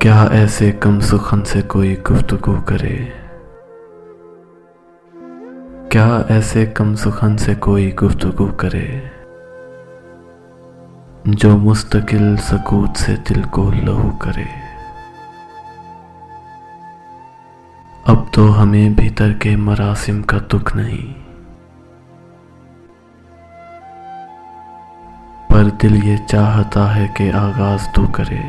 क्या ऐसे कम सुखन से कोई गुफ्तगू करे, क्या ऐसे कम सुखन से कोई गुफ्तगू करे, जो मुस्तकिल सकूत से दिल को लहू करे। अब तो हमें भीतर के मरासिम का दुख नहीं, पर दिल ये चाहता है कि आगाज तू करे।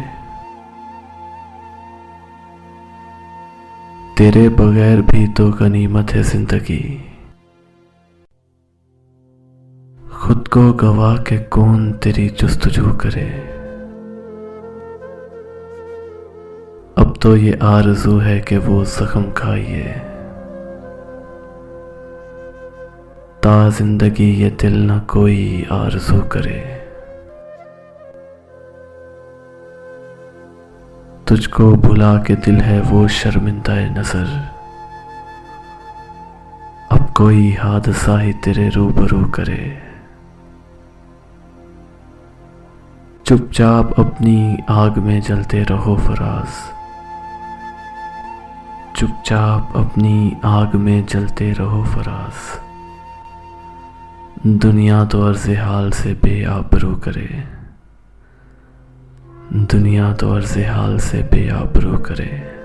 तेरे बगैर भी तो गनीमत है जिंदगी, खुद को गवा के कौन तेरी जुस्तजू करे। अब तो ये आरज़ू है कि वो जख्म खाइए, ता जिंदगी ये दिल न कोई आरज़ू करे। तुझको भुला के दिल है वो शर्मिंदा नजर, अब कोई हादसा ही तेरे रूबरू करे। चुपचाप अपनी आग में जलते रहो फराज, चुपचाप अपनी आग में जलते रहो फराज। दुनिया तो अर्ज़े हाल से बेआबरू करे, दुनिया तो अर्ज़े हाल से बेआबरू करे।